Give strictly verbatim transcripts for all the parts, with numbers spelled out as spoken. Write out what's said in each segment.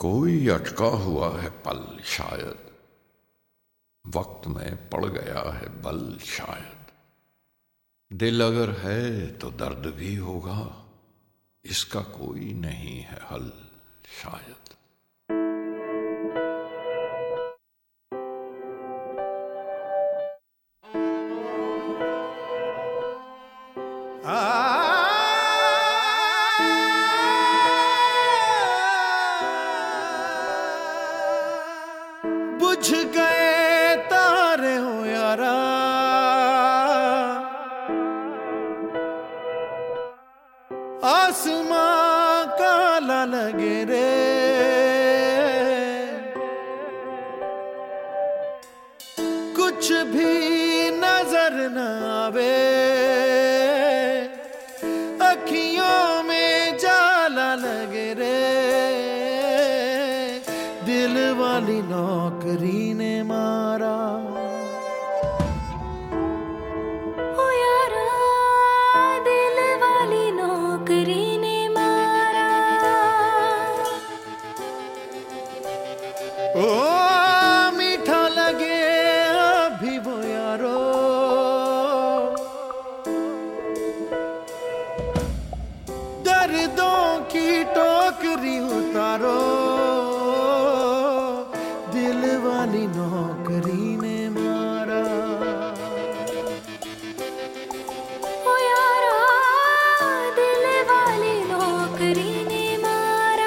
कोई अटका हुआ है पल शायद, वक्त में पड़ गया है बल शायद। दिल अगर है तो दर्द भी होगा, इसका कोई नहीं है हल शायद। बुझ गए तारे हो यारा, आसमां काला लगे रे। कुछ भी नजर न आवे, अखियों में जाला लगे रे। दिल वाली नौकरी ने मारा, ओ यारा दिल वाली नौकरी ने मारा। ओ मीठा लगे अभी वो यारो, दर्दों की टोकरी उतारो। दिल वाली नौकरी ने मारा, ओ यारा दिल वाली नौकरी ने मारा।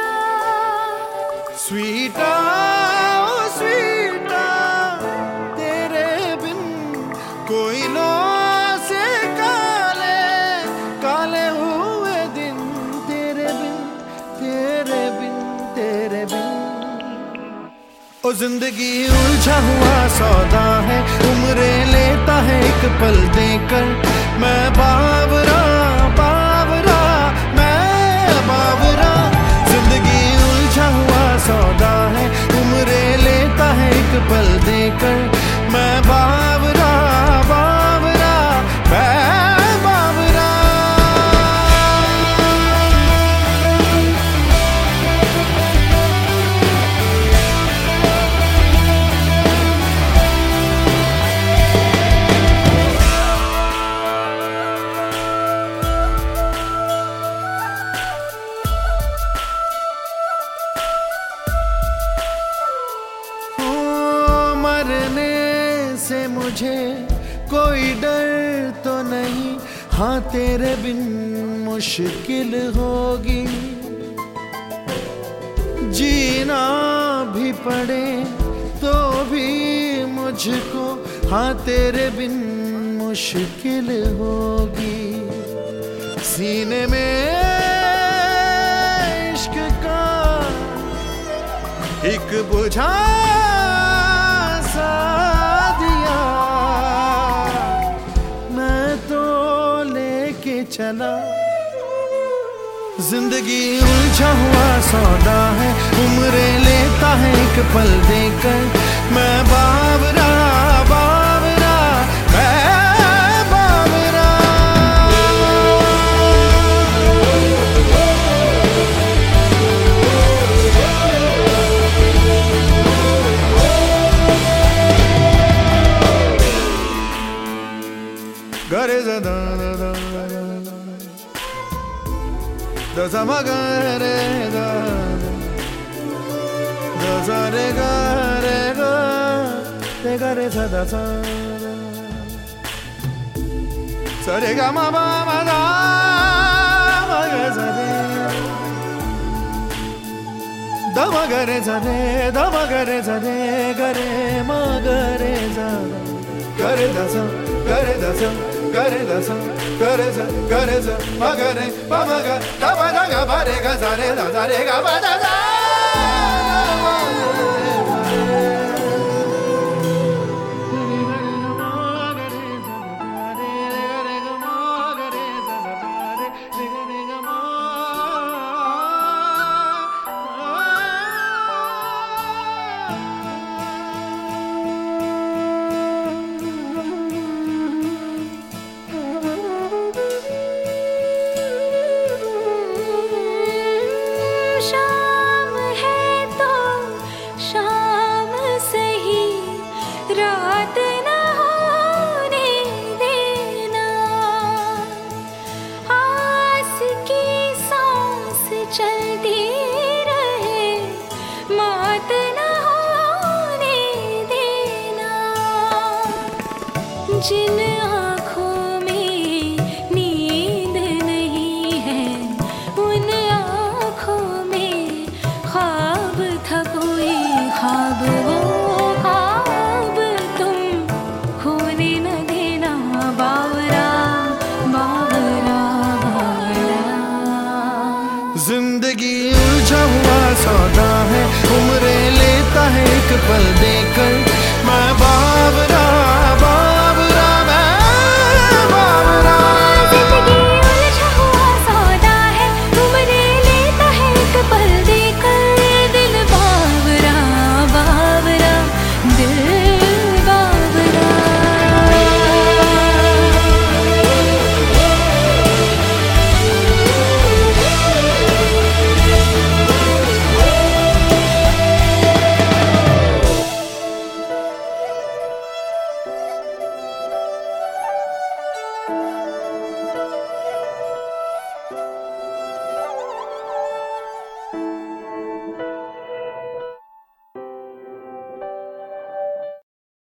स्वीटा ओ स्वीटा, तेरे बिन कोई लो से काले काले हुए दिन। तेरे बिन तेरे बिन तेरे बिन ओ जिंदगी उलझा हुआ सौदा है, उम्रे लेता है एक पल देकर। मैं बावरा बावरा मैं बावरा, जिंदगी उलझा हुआ सौदा है, उम्रे लेता है एक पल देकर। मैं बावरा बावरा मैं बावरा। मरने से मुझे कोई डर तो नहीं, हाँ तेरे बिन मुश्किल होगी। जीना भी पड़े तो भी मुझको, हाँ तेरे बिन मुश्किल होगी। सीने में इश्क का एक बुझा सा दिया, मैं तो लेके चला। जिंदगी उलझा हुआ सौदा है, उम्रे लेता है एक पल देकर। मैं बावरा बावरा मैं बावरा। गरे दा दा दा दा सा मा गा रे गा दा सा रे गा रे गा रे गा रे सा दा सा सा रे गा मा मा मा दा मा गा सा रे दा मा गा रे सा रे दा मा गा रे सा रे गा रे मा गा रे सा गा रे दा सा गा रे दा सा gare da sa gare sa gare sa ma gare pa ma ga da ba da ga ba re ga sa re da sa re ga ba da sa